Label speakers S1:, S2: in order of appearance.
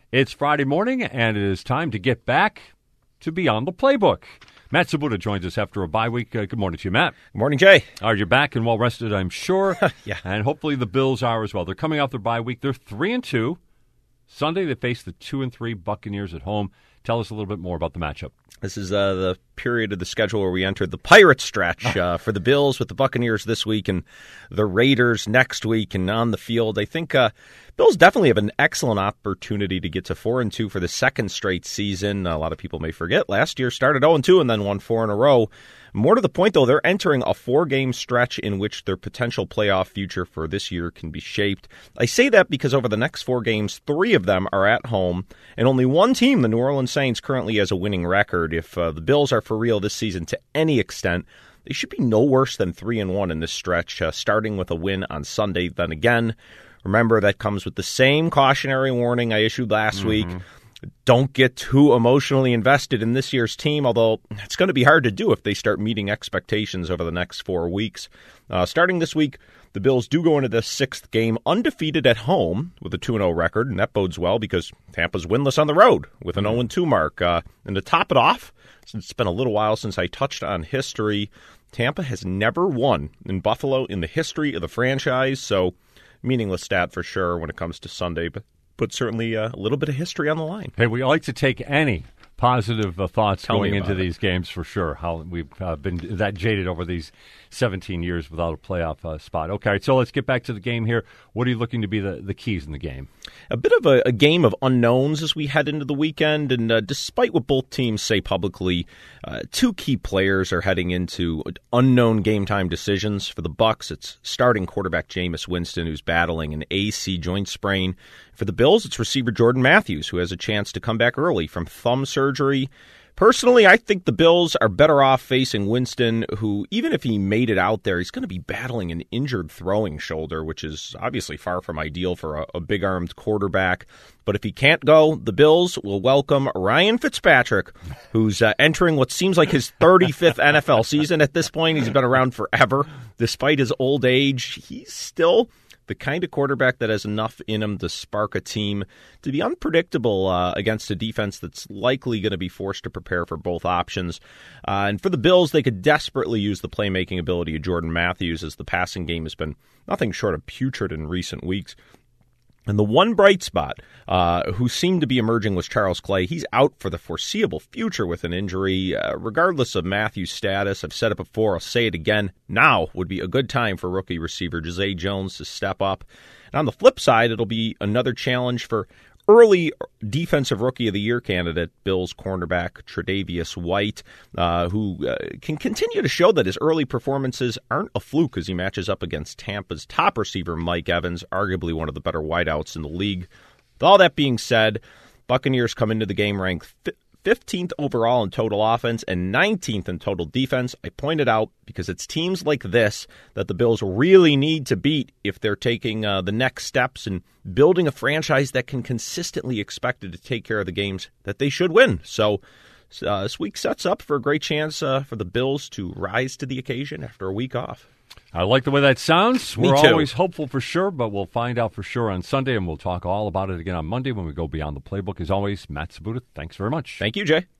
S1: It's Friday morning, and it is time to get back to Beyond the Playbook. Matt Sabuda joins us after a bye week. Good morning to you, Matt.
S2: Good morning, Jay.
S1: You're back and well rested, I'm sure.
S2: Yeah.
S1: And hopefully the Bills are as well. They're coming off their bye week. They're 3-2. Sunday they face the 2-3 Buccaneers at home. Tell us a little bit more about the matchup.
S2: This is the period of the schedule where we entered the Pirate stretch for the Bills with the Buccaneers this week and the Raiders next week. And on the field, I think Bills definitely have an excellent opportunity to get to 4-2 for the second straight season. A lot of people may forget last year started 0-2 and then won 4 in a row. More to the point, though, they're entering a 4-game stretch in which their potential playoff future for this year can be shaped. I say that because over the next 4 games, 3 of them are at home, and only one team, the New Orleans Saints, currently has a winning record. If the Bills are for real this season to any extent, they should be no worse than 3-1 in this stretch, starting with a win on Sunday. Then again, remember that comes with the same cautionary warning I issued last week. Don't get too emotionally invested in this year's team, although it's going to be hard to do if they start meeting expectations over the next 4 weeks. Starting this week, the Bills do go into the 6th game undefeated at home with a 2-0 record, and that bodes well because Tampa's winless on the road with an 0-2 mark. And to top it off, since it's been a little while since I touched on history, Tampa has never won in Buffalo in the history of the franchise, so meaningless stat for sure when it comes to Sunday, but certainly a little bit of history on the line.
S1: Hey, we like to take any positive thoughts going into
S2: it.
S1: These games for sure. How we've been that jaded over these 17 years without a playoff spot. Okay, so let's get back to the game here. What are you looking to be the keys in the game?
S2: A bit of a game of unknowns as we head into the weekend, and despite what both teams say publicly, 2 key players are heading into unknown game-time decisions. For the Bucs, it's starting quarterback Jameis Winston, who's battling an AC joint sprain. For the Bills, it's receiver Jordan Matthews, who has a chance to come back early from thumb surgery. Personally, I think the Bills are better off facing Winston, who, even if he made it out there, he's going to be battling an injured throwing shoulder, which is obviously far from ideal for a big-armed quarterback. But if he can't go, the Bills will welcome Ryan Fitzpatrick, who's entering what seems like his 35th NFL season at this point. He's been around forever. Despite his old age, he's still the kind of quarterback that has enough in him to spark a team to be unpredictable against a defense that's likely going to be forced to prepare for both options. And for the Bills, they could desperately use the playmaking ability of Jordan Matthews, as the passing game has been nothing short of putrid in recent weeks. And the one bright spot who seemed to be emerging was Charles Clay. He's out for the foreseeable future with an injury. Regardless of Matthews' status, I've said it before, I'll say it again, now would be a good time for rookie receiver Jose Jones to step up. And on the flip side, it'll be another challenge for early Defensive Rookie of the Year candidate, Bills cornerback Tre'Davious White, who can continue to show that his early performances aren't a fluke as he matches up against Tampa's top receiver, Mike Evans, arguably one of the better wideouts in the league. With all that being said, Buccaneers come into the game ranked 15th overall in total offense and 19th in total defense. I pointed out because it's teams like this that the Bills really need to beat if they're taking the next steps in building a franchise that can consistently expect to take care of the games that they should win. So this week sets up for a great chance for the Bills to rise to the occasion after a week off.
S1: I like the way that sounds.
S2: Me
S1: We're
S2: too.
S1: always hopeful for sure, but we'll find out for sure on Sunday, and we'll talk all about it again on Monday when we go Beyond the Playbook. As always, Matt Sabuda, thanks very much.
S2: Thank you, Jay.